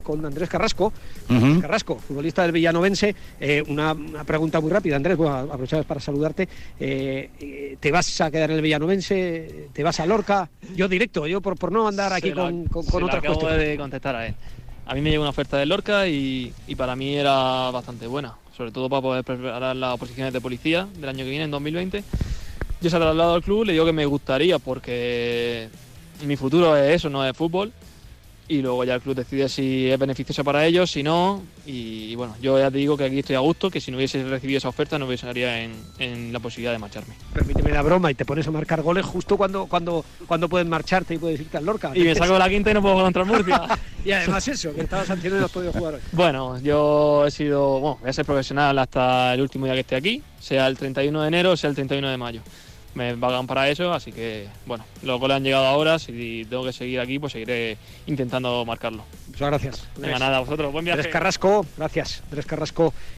con Andrés Carrasco. Uh-huh. Carrasco, futbolista del Villanovense. Una pregunta muy rápida, Andrés, bueno, aprovechamos para saludarte. ¿Te vas a quedar en el Villanovense? ¿Te vas a Lorca? Yo directo, yo por no andar aquí con otras acabo cuestiones. de contestar a él. A mí me llegó una oferta de Lorca y para mí era bastante buena, sobre todo para poder preparar las oposiciones de policía del año que viene, en 2020. Yo se ha trasladado al club, le digo que me gustaría porque mi futuro es eso, no es fútbol. Y luego ya el club decide si es beneficioso para ellos, si no. Y bueno, yo ya te digo que aquí estoy a gusto, que si no hubiese recibido esa oferta no pensaría en la posibilidad de marcharme. Permíteme la broma, y te pones a marcar goles justo cuando puedes marcharte y puedes irte al Lorca. Y me saco la quinta y no puedo contra el Murcia. Y además eso, que estabas sancionado y no has podido jugar hoy. Bueno, yo voy a ser profesional hasta el último día que esté aquí, sea el 31 de enero o sea el 31 de mayo. Me pagan para eso, así que bueno, los goles han llegado ahora, si tengo que seguir aquí pues seguiré intentando marcarlo. Muchas gracias. Venga, nada, a vosotros, buen viaje. Andrés Carrasco, gracias. Andrés Carrasco,